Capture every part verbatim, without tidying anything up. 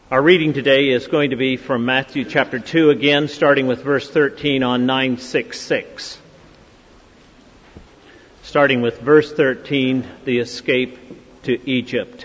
Our reading today is going to be from Matthew chapter two again, starting with verse thirteen on nine sixty-six. Starting with verse thirteen, the escape to Egypt.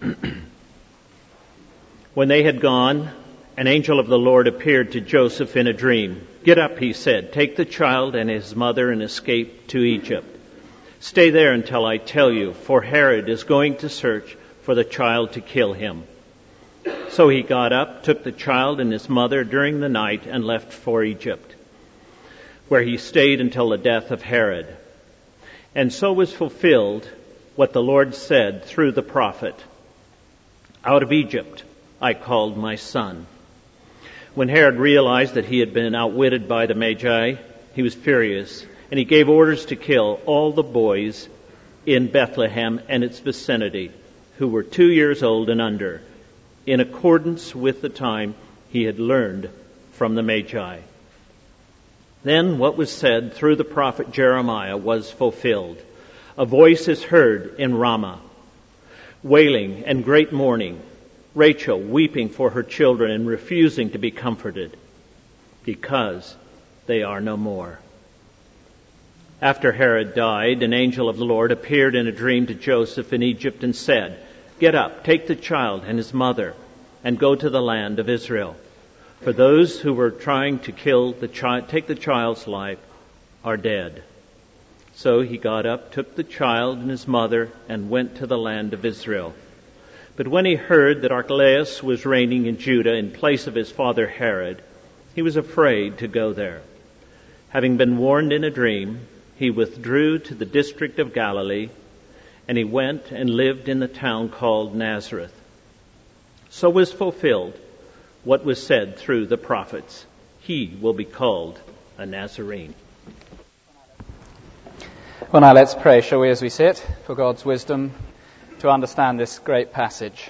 When they had gone, an angel of the Lord appeared to Joseph in a dream. "Get up," he said, "take the child and his mother and escape to Egypt. Stay there until I tell you, for Herod is going to search for the child to kill him." So he got up, took the child and his mother during the night, and left for Egypt, where he stayed until the death of Herod. And so was fulfilled what the Lord said through the prophet, "Out of Egypt I called my son." When Herod realized that he had been outwitted by the Magi, he was furious, and he gave orders to kill all the boys in Bethlehem and its vicinity who were two years old and under, in accordance with the time he had learned from the Magi. Then what was said through the prophet Jeremiah was fulfilled. "A voice is heard in Ramah, wailing and great mourning, Rachel weeping for her children and refusing to be comforted, because they are no more." After Herod died, an angel of the Lord appeared in a dream to Joseph in Egypt and said, "Get up, take the child and his mother, and go to the land of Israel. For those who were trying to kill the child, take the child's life, are dead." So he got up, took the child and his mother, and went to the land of Israel. But when he heard that Archelaus was reigning in Judah in place of his father Herod, he was afraid to go there. Having been warned in a dream, he withdrew to the district of Galilee, and he went and lived in the town called Nazareth. So was fulfilled what was said through the prophets, "He will be called a Nazarene." Well, now let's pray, shall we, as we sit, for God's wisdom to understand this great passage.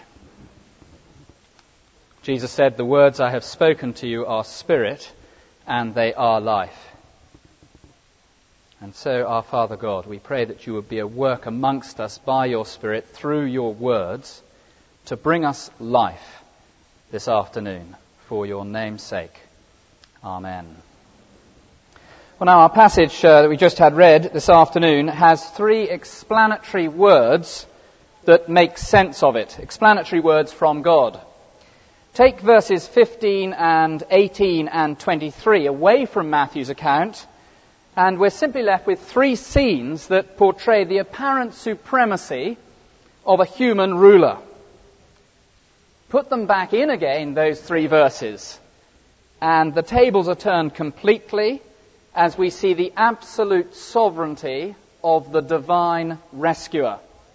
Jesus said, "The words I have spoken to you are spirit, and they are life." And so, our Father God, we pray that you would be at work amongst us by your Spirit through your words to bring us life this afternoon for your name's sake. Amen. Well, now our passage uh, that we just had read this afternoon has three explanatory words that make sense of it. Explanatory words from God. Take verses fifteen and eighteen and twenty-three away from Matthew's account, and we're simply left with three scenes that portray the apparent supremacy of a human ruler. Put them back in again, those three verses, and the tables are turned completely as we see the absolute sovereignty of the divine rescuer.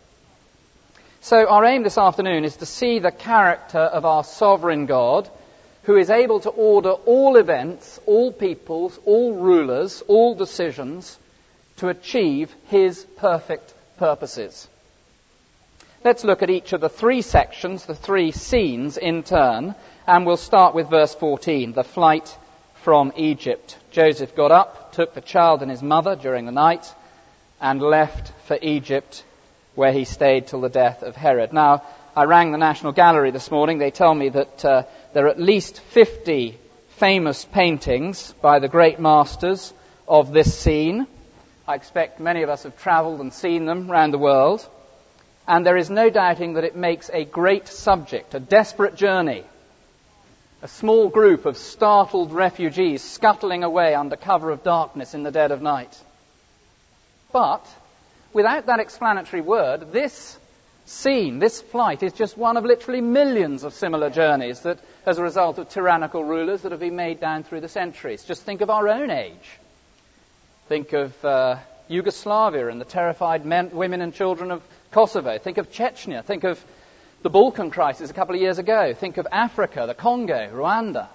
So our aim this afternoon is to see the character of our sovereign God, who is able to order all events, all peoples, all rulers, all decisions to achieve his perfect purposes. Let's look at each of the three sections, the three scenes in turn, and we'll start with verse fourteen, the flight from Egypt. Joseph got up, took the child and his mother during the night, and left for Egypt, where he stayed till the death of Herod. Now, I rang the National Gallery this morning. They tell me that uh, there are at least fifty famous paintings by the great masters of this scene. I expect many of us have travelled and seen them around the world. And there is no doubting that it makes a great subject, a desperate journey. A small group of startled refugees scuttling away under cover of darkness in the dead of night. But without that explanatory word, this scene, this flight, is just one of literally millions of similar journeys that, as a result of tyrannical rulers, that have been made down through the centuries. Just think of our own age. Think of uh, Yugoslavia and the terrified men, women and children of Kosovo. Think of Chechnya. Think of the Balkan crisis a couple of years ago. Think of Africa, the Congo, Rwanda.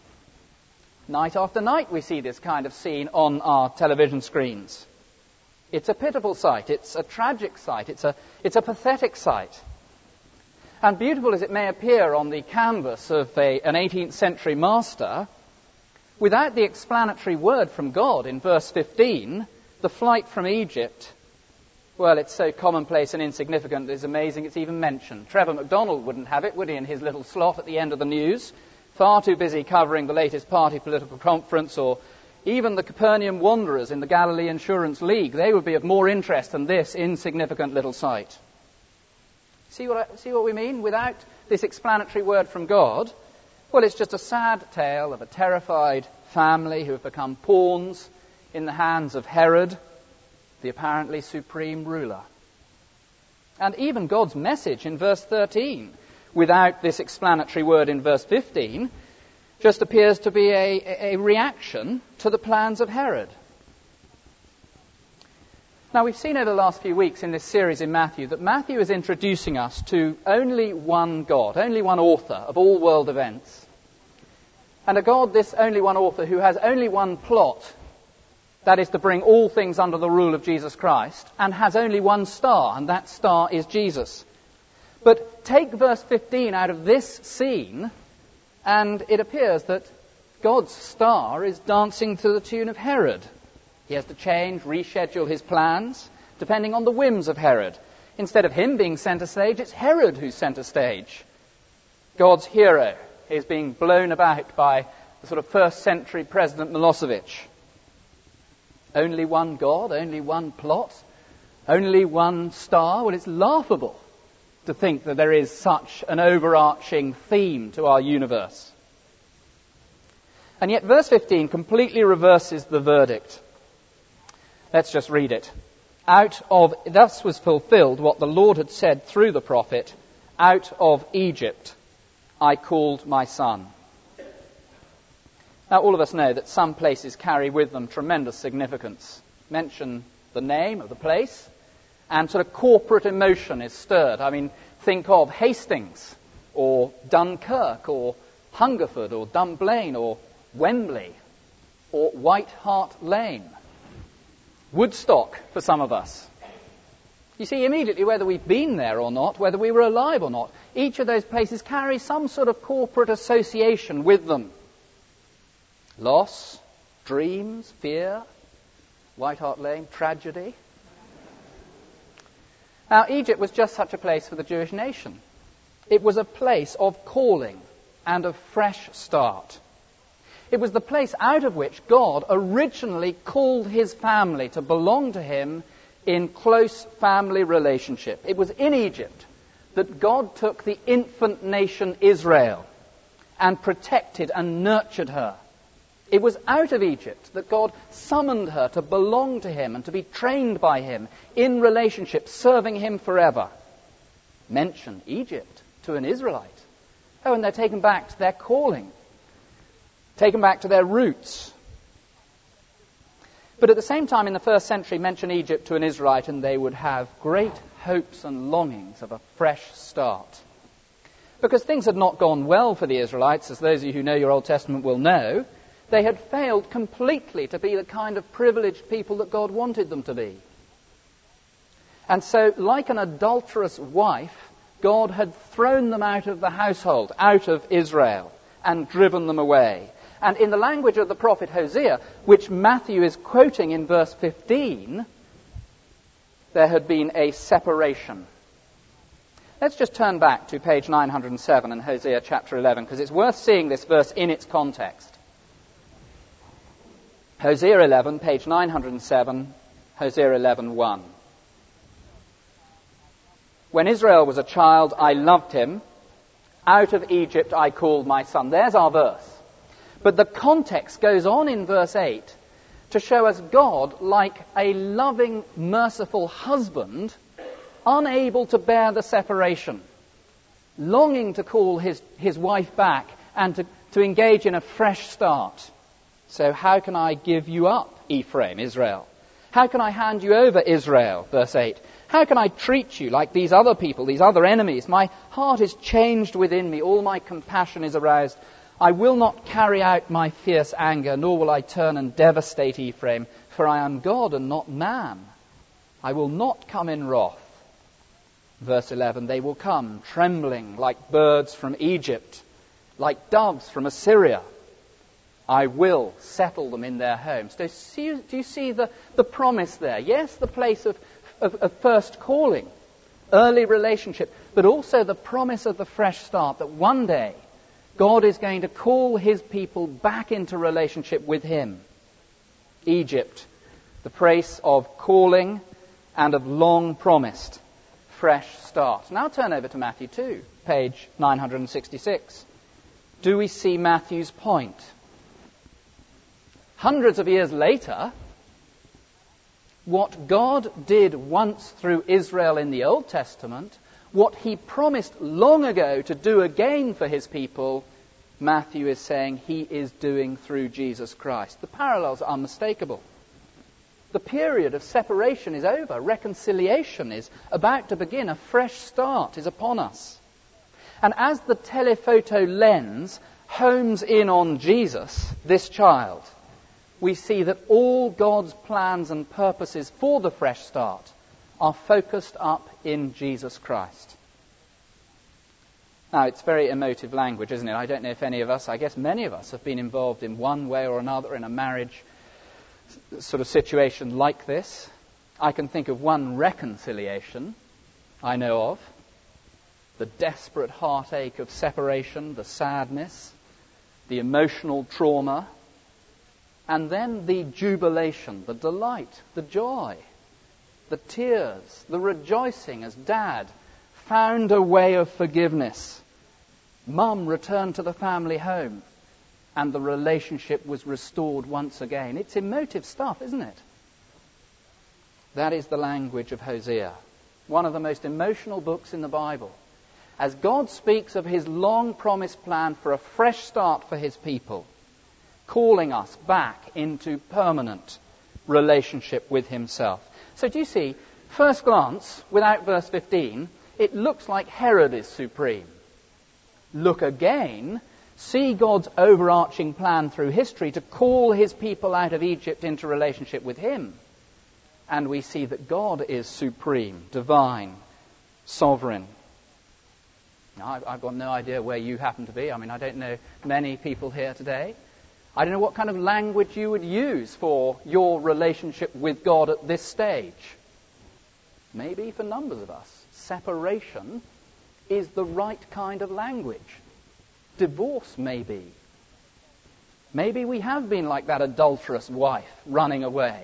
Night after night we see this kind of scene on our television screens. It's a pitiful sight. It's a tragic sight. It's a, it's a pathetic sight. And beautiful as it may appear on the canvas of a, an eighteenth century master, without the explanatory word from God in verse fifteen, the flight from Egypt Well, it's so commonplace and insignificant, it's amazing it's even mentioned. Trevor McDonald wouldn't have it, would he, in his little slot at the end of the news? Far too busy covering the latest party political conference, or even the Capernaum Wanderers in the Galilee Insurance League. They would be of more interest than this insignificant little site. See what, I, see what we mean? Without this explanatory word from God, well, it's just a sad tale of a terrified family who have become pawns in the hands of Herod, the apparently supreme ruler. And even God's message in verse thirteen, without this explanatory word in verse fifteen, just appears to be a, a reaction to the plans of Herod. Now, we've seen over the last few weeks in this series in Matthew that Matthew is introducing us to only one God, only one author of all world events. And a God, this only one author, who has only one plot, that is to bring all things under the rule of Jesus Christ, and has only one star, and that star is Jesus. But take verse fifteen out of this scene, and it appears that God's star is dancing to the tune of Herod. He has to change, reschedule his plans, depending on the whims of Herod. Instead of him being centre stage, it's Herod who's centre stage. God's hero is being blown about by the sort of first century President Milosevic. Only one God, only one plot, only one star. Well, it's laughable to think that there is such an overarching theme to our universe. And yet verse fifteen completely reverses the verdict. Let's just read it. Out of, thus was fulfilled what the Lord had said through the prophet, out of Egypt I called my son. Now, all of us know that some places carry with them tremendous significance. Mention the name of the place, and sort of corporate emotion is stirred. I mean, think of Hastings, or Dunkirk, or Hungerford, or Dunblane, or Wembley, or White Hart Lane. Woodstock for some of us. You see, immediately, whether we've been there or not, whether we were alive or not, each of those places carry some sort of corporate association with them. Loss, dreams, fear, White Hart Lane, tragedy. Now, Egypt was just such a place for the Jewish nation. It was a place of calling and of fresh start. It was the place out of which God originally called his family to belong to him in close family relationship. It was in Egypt that God took the infant nation Israel and protected and nurtured her. It was out of Egypt that God summoned her to belong to him and to be trained by him in relationship, serving him forever. Mention Egypt to an Israelite. Oh, and they're taken back to their calling, taken back to their roots. But at the same time, in the first century, mention Egypt to an Israelite and they would have great hopes and longings of a fresh start. Because things had not gone well for the Israelites, as those of you who know your Old Testament will know. They had failed completely to be the kind of privileged people that God wanted them to be. And so, like an adulterous wife, God had thrown them out of the household, out of Israel, and driven them away. And in the language of the prophet Hosea, which Matthew is quoting in verse fifteen, there had been a separation. Let's just turn back to page nine hundred seven in Hosea chapter eleven, because it's worth seeing this verse in its context. Hosea eleven, page nine hundred seven, Hosea eleven one. When Israel was a child, I loved him. Out of Egypt I called my son. There's our verse. But the context goes on in verse eight to show us God like a loving, merciful husband, unable to bear the separation, longing to call his, his wife back and to, to engage in a fresh start. So how can I give you up, Ephraim, Israel? How can I hand you over, Israel? Verse eight. How can I treat you like these other people, these other enemies? My heart is changed within me. All my compassion is aroused. I will not carry out my fierce anger, nor will I turn and devastate Ephraim, for I am God and not man. I will not come in wrath. Verse eleven, they will come trembling like birds from Egypt, like doves from Assyria. I will settle them in their homes. Do you see, do you see the, the promise there? Yes, the place of of, of first calling, early relationship, but also the promise of the fresh start, that one day God is going to call his people back into relationship with him. Egypt, the place of calling and of long promised fresh start. Now turn over to Matthew two, page nine sixty-six. Do we see Matthew's point? Hundreds of years later, what God did once through Israel in the Old Testament, what he promised long ago to do again for his people, Matthew is saying he is doing through Jesus Christ. The parallels are unmistakable. The period of separation is over. Reconciliation is about to begin. A fresh start is upon us. And as the telephoto lens homes in on Jesus, this child, we see that all God's plans and purposes for the fresh start are focused up in Jesus Christ. Now, it's very emotive language, isn't it? I don't know if any of us, I guess many of us, have been involved in one way or another in a marriage sort of situation like this. I can think of one reconciliation I know of. The desperate heartache of separation, the sadness, the emotional trauma, and then the jubilation, the delight, the joy, the tears, the rejoicing as Dad found a way of forgiveness. Mum returned to the family home and the relationship was restored once again. It's emotive stuff, isn't it? That is the language of Hosea, one of the most emotional books in the Bible. As God speaks of his long-promised plan for a fresh start for his people, calling us back into permanent relationship with himself. So do you see, first glance, without verse fifteen, it looks like Herod is supreme. Look again, see God's overarching plan through history to call his people out of Egypt into relationship with him. And we see that God is supreme, divine, sovereign. Now, I've got no idea where you happen to be. I mean, I don't know many people here today. I don't know what kind of language you would use for your relationship with God at this stage. Maybe for numbers of us, separation is the right kind of language. Divorce, maybe. Maybe we have been like that adulterous wife running away.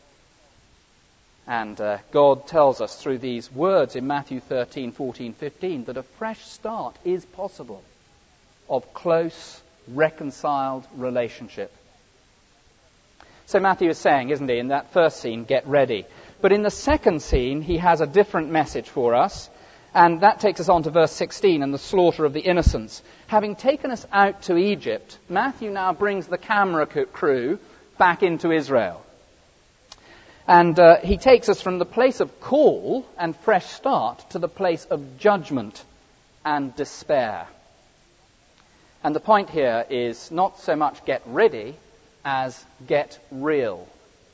And uh, God tells us through these words in Matthew thirteen, fourteen, fifteen that a fresh start is possible of close, reconciled relationship. So Matthew is saying, isn't he, in that first scene, get ready. But in the second scene, he has a different message for us. And that takes us on to verse sixteen and the slaughter of the innocents. Having taken us out to Egypt, Matthew now brings the camera crew back into Israel. And uh, he takes us from the place of call and fresh start to the place of judgment and despair. And the point here is not so much get ready as get real.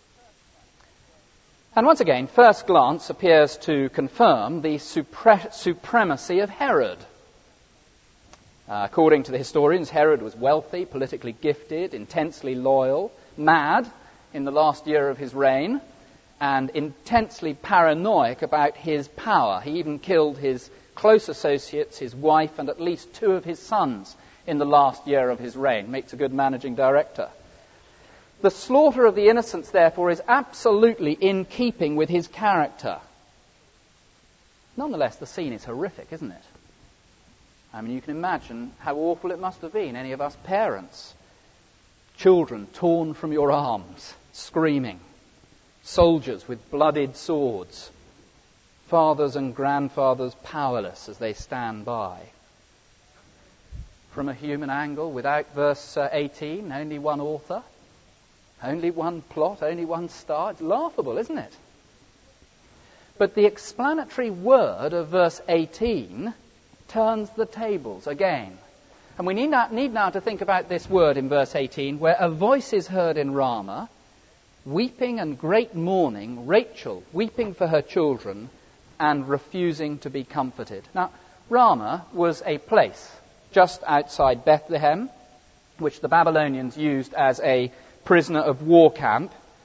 And once again, first glance appears to confirm the supre- supremacy of Herod. Uh, according to the historians, Herod was wealthy, politically gifted, intensely loyal, mad in the last year of his reign, and intensely paranoid about his power. He even killed his close associates, his wife, and at least two of his sons in the last year of his reign. Makes a good managing director. The slaughter of the innocents, therefore, is absolutely in keeping with his character. Nonetheless, the scene is horrific, isn't it? I mean, you can imagine how awful it must have been. Any of us parents, children torn from your arms, screaming, soldiers with bloodied swords, fathers and grandfathers powerless as they stand by. From a human angle, without verse eighteen, only one author, only one plot, only one star. It's laughable, isn't it? But the explanatory word of verse eighteen turns the tables again. And we need now, need now to think about this word in verse eighteen, where a voice is heard in Ramah, weeping and great mourning, Rachel weeping for her children and refusing to be comforted. Now, Ramah was a place just outside Bethlehem, which the Babylonians used as a prisoner of war camp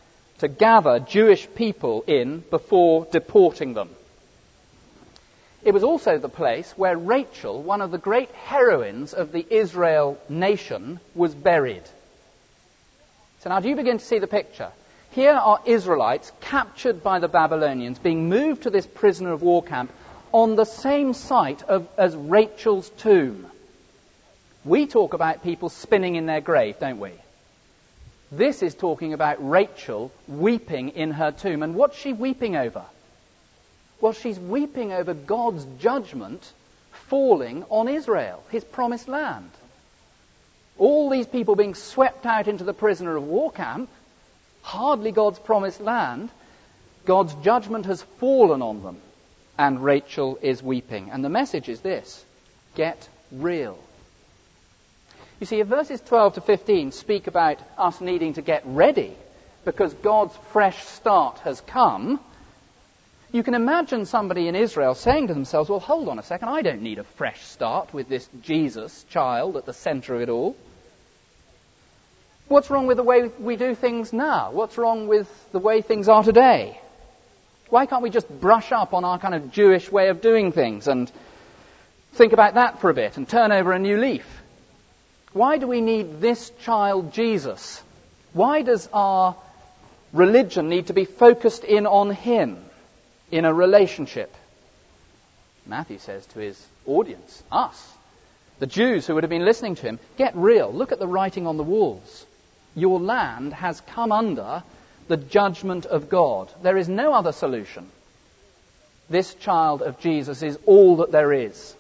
to gather Jewish people in before deporting them. It was also the place where Rachel, one of the great heroines of the Israel nation, was buried. So now do you begin to see the picture? Here are Israelites captured by the Babylonians, being moved to this prisoner of war camp on the same site of, as Rachel's tomb. We talk about people spinning in their grave, don't we? This is talking about Rachel weeping in her tomb. And what's she weeping over? Well, she's weeping over God's judgment falling on Israel, his promised land. All these people being swept out into the prisoner of war camp, hardly God's promised land, God's judgment has fallen on them, and Rachel is weeping. And the message is this: get real. You see, if verses twelve to fifteen speak about us needing to get ready because God's fresh start has come, you can imagine somebody in Israel saying to themselves, well, hold on a second, I don't need a fresh start with this Jesus child at the center of it all. What's wrong with the way we do things now? What's wrong with the way things are today? Why can't we just brush up on our kind of Jewish way of doing things and think about that for a bit and turn over a new leaf? Why do we need this child Jesus? Why does our religion need to be focused in on him in a relationship? Matthew says to his audience, us, the Jews who would have been listening to him, get real. Look at the writing on the walls. Your land has come under the judgment of God. There is no other solution. This child of Jesus is all that there is.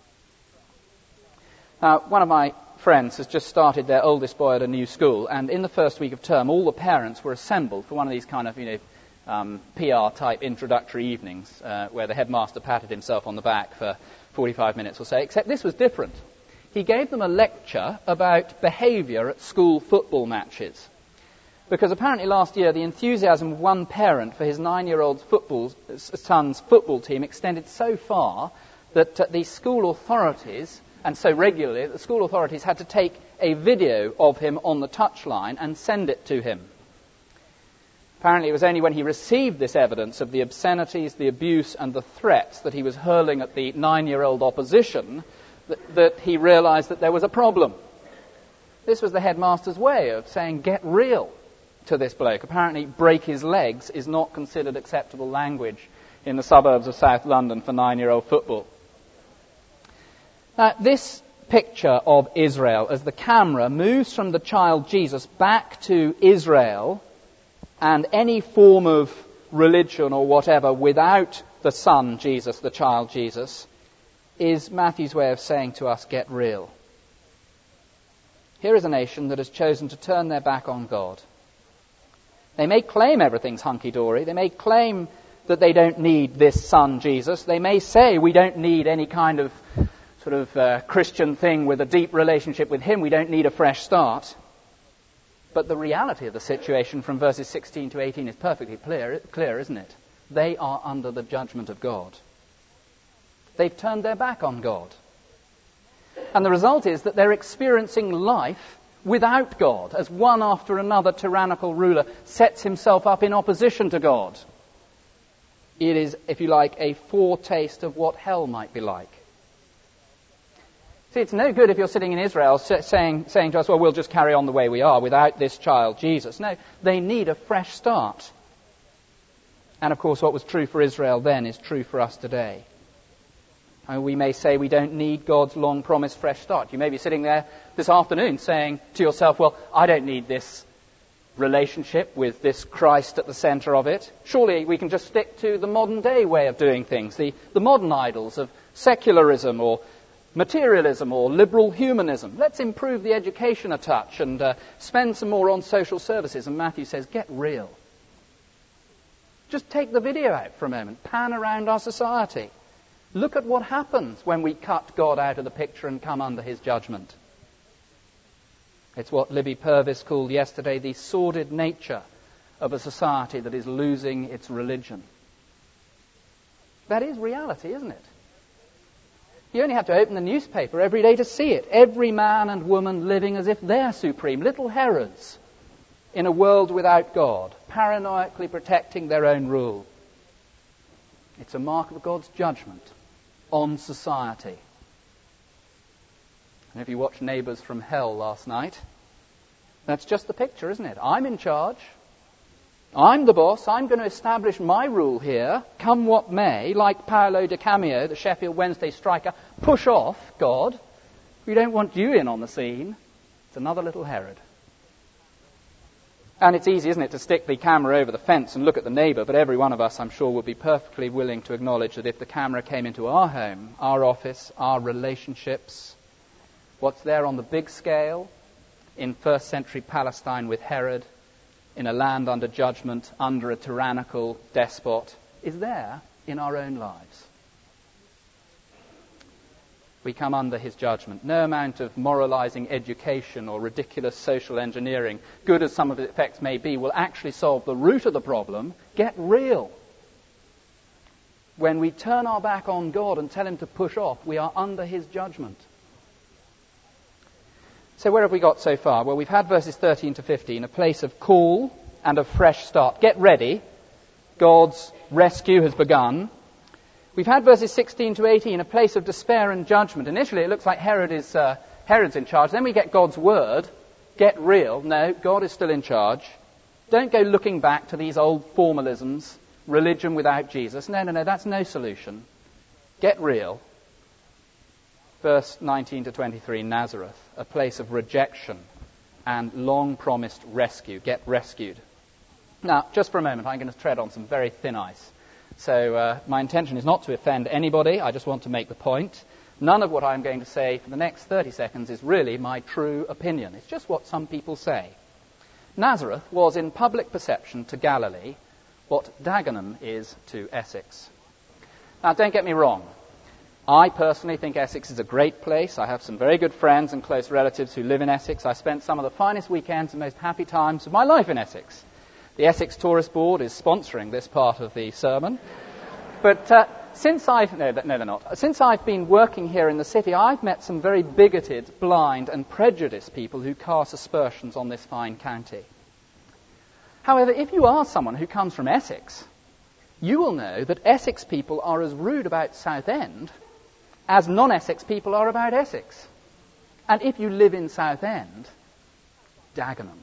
Now, one of my friends has just started their oldest boy at a new school, and in the first week of term, all the parents were assembled for one of these kind of, you know, um, P R-type introductory evenings, uh, where the headmaster patted himself on the back for forty-five minutes or so, except this was different. He gave them a lecture about behaviour at school football matches. Because apparently last year, the enthusiasm of one parent for his nine-year-old football, son's football team extended so far that uh, the school authorities, and so regularly, the school authorities had to take a video of him on the touchline and send it to him. Apparently it was only when he received this evidence of the obscenities, the abuse and the threats that he was hurling at the nine-year-old opposition that, that he realised that there was a problem. This was the headmaster's way of saying, get real to this bloke. Apparently break his legs is not considered acceptable language in the suburbs of South London for nine-year-old football. Now, this picture of Israel, as the camera moves from the child Jesus back to Israel and any form of religion or whatever without the son Jesus, the child Jesus, is Matthew's way of saying to us, get real. Here is a nation that has chosen to turn their back on God. They may claim everything's hunky-dory. They may claim that they don't need this son Jesus. They may say we don't need any kind of sort of uh, Christian thing with a deep relationship with him. We don't need a fresh start. But the reality of the situation from verses sixteen to eighteen is perfectly clear, clear, isn't it? They are under the judgment of God. They've turned their back on God. And the result is that they're experiencing life without God, as one after another tyrannical ruler sets himself up in opposition to God. It is, if you like, a foretaste of what hell might be like. See, it's no good if you're sitting in Israel saying, saying to us, well, we'll just carry on the way we are without this child Jesus. No, they need a fresh start. And of course, what was true for Israel then is true for us today. And we may say we don't need God's long-promised fresh start. You may be sitting there this afternoon saying to yourself, well, I don't need this relationship with this Christ at the centre of it. Surely we can just stick to the modern-day way of doing things, the, the modern idols of secularism or materialism or liberal humanism. Let's improve the education a touch and uh, spend some more on social services. And Matthew says, get real. Just take the video out for a moment. Pan around our society. Look at what happens when we cut God out of the picture and come under his judgment. It's what Libby Purvis called yesterday the sordid nature of a society that is losing its religion. That is reality, isn't it? You only have to open the newspaper every day to see it. Every man and woman living as if they're supreme, little Herods. in a world without God, paranoidally protecting their own rule. It's a mark of God's judgment on society. And if you watched Neighbours from Hell last night, that's just the picture, isn't it? I'm in charge. I'm the boss. I'm going to establish my rule here, come what may, like Paolo Di Camio, the Sheffield Wednesday striker. Push off, God. We don't want you in on the scene. It's another little Herod. And it's easy, isn't it, to stick the camera over the fence and look at the neighbour, but every one of us, I'm sure, will be perfectly willing to acknowledge that if the camera came into our home, our office, our relationships, what's there on the big scale in first century Palestine with Herod, in a land under judgment, under a tyrannical despot, is there in our own lives. We come under his judgment. No amount of moralizing education or ridiculous social engineering, good as some of its effects may be, will actually solve the root of the problem. Get real. When we turn our back on God and tell him to push off, we are under his judgment. So where have we got so far? Well, we've had verses thirteen to fifteen, a place of call and a fresh start. Get ready. God's rescue has begun. We've had verses sixteen to eighteen, a place of despair and judgment. Initially, it looks like Herod is uh, Herod's in charge. Then we get God's word. Get real. No, God is still in charge. Don't go looking back to these old formalisms, religion without Jesus. No, no, no, that's no solution. Get real. Verse nineteen to twenty-three, Nazareth, a place of rejection and long-promised rescue. Get rescued. Now, just for a moment, I'm going to tread on some very thin ice. So uh, my intention is not to offend anybody. I just want to make the point. None of what I'm going to say for the next thirty seconds is really my true opinion. It's just what some people say. Nazareth was in public perception to Galilee what Dagenham is to Essex. Now, don't get me wrong. I personally think Essex is a great place. I have some very good friends and close relatives who live in Essex. I spent some of the finest weekends and most happy times of my life in Essex. The Essex Tourist Board is sponsoring this part of the sermon. But uh, since I've... No, no, they're not. Since I've been working here in the city, I've met some very bigoted, blind and prejudiced people who cast aspersions on this fine county. However, if you are someone who comes from Essex, you will know that Essex people are as rude about Southend as non-Essex people are about Essex. And if you live in Southend, Dagenham.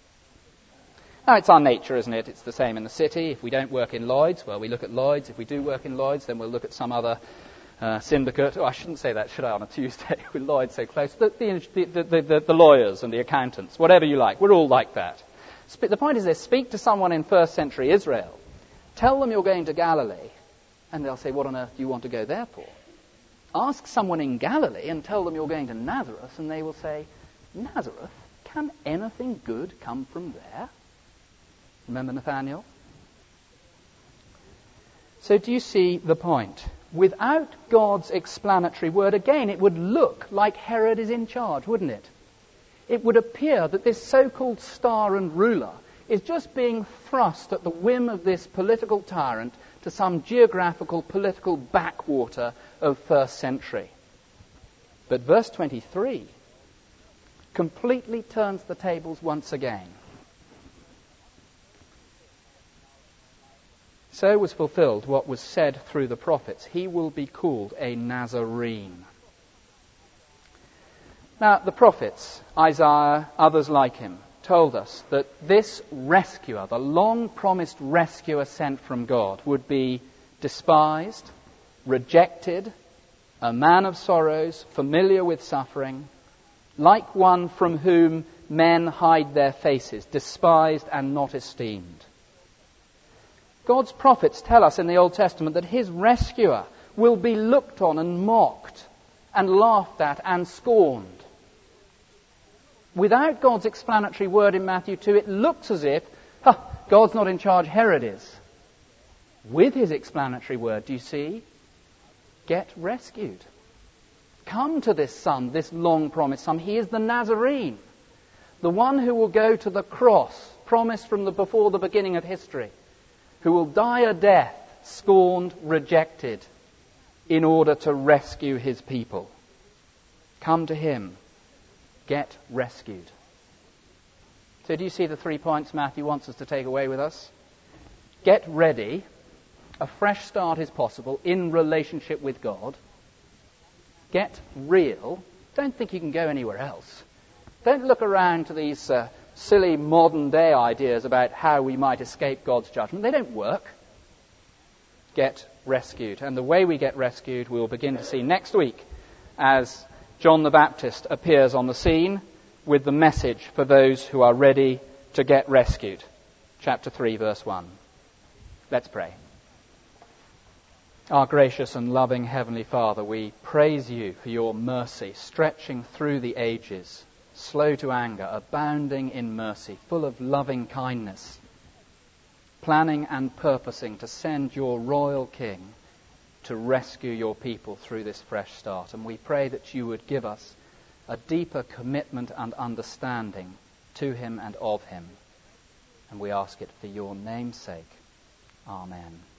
Now, it's our nature, isn't it? It's the same in the city. If we don't work in Lloyd's, well, we look at Lloyd's. If we do work in Lloyd's, then we'll look at some other uh, syndicate. Oh, I shouldn't say that, should I, on a Tuesday with Lloyd's so close. The, the, the, the, the, the lawyers and the accountants, whatever you like. We're all like that. Sp- the point is this, speak to someone in first century Israel. Tell them you're going to Galilee, and they'll say, what on earth do you want to go there for? Ask someone in Galilee and tell them you're going to Nazareth, and they will say, Nazareth? Can anything good come from there? Remember Nathaniel? So do you see the point? Without God's explanatory word, again, it would look like Herod is in charge, wouldn't it? It would appear that this so-called star and ruler is just being thrust at the whim of this political tyrant to some geographical political backwater of first century. But verse twenty-three completely turns the tables once again. So was fulfilled what was said through the prophets. He will be called a Nazarene. Now, the prophets, Isaiah, others like him, told us that this rescuer, the long-promised rescuer sent from God, would be despised, rejected, a man of sorrows, familiar with suffering, like one from whom men hide their faces, despised and not esteemed. God's prophets tell us in the Old Testament that his rescuer will be looked on and mocked and laughed at and scorned. Without God's explanatory word in Matthew two, it looks as if, huh, God's not in charge, Herod is. With his explanatory word, do you see? Get rescued. Come to this son, this long-promised son. He is the Nazarene, the one who will go to the cross, promised from the before the beginning of history, who will die a death, scorned, rejected, in order to rescue his people. Come to him. Get rescued. So do you see the three points Matthew wants us to take away with us? Get ready. A fresh start is possible in relationship with God. Get real. Don't think you can go anywhere else. Don't look around to these uh, silly modern day ideas about how we might escape God's judgment. They don't work. Get rescued. And the way we get rescued we'll begin to see next week as John the Baptist appears on the scene with the message for those who are ready to get rescued. Chapter three, verse one. Let's pray. Our gracious and loving Heavenly Father, we praise you for your mercy stretching through the ages, slow to anger, abounding in mercy, full of loving kindness, planning and purposing to send your royal King to rescue your people through this fresh start. And we pray that you would give us a deeper commitment and understanding to him and of him. And we ask it for your name's sake. Amen.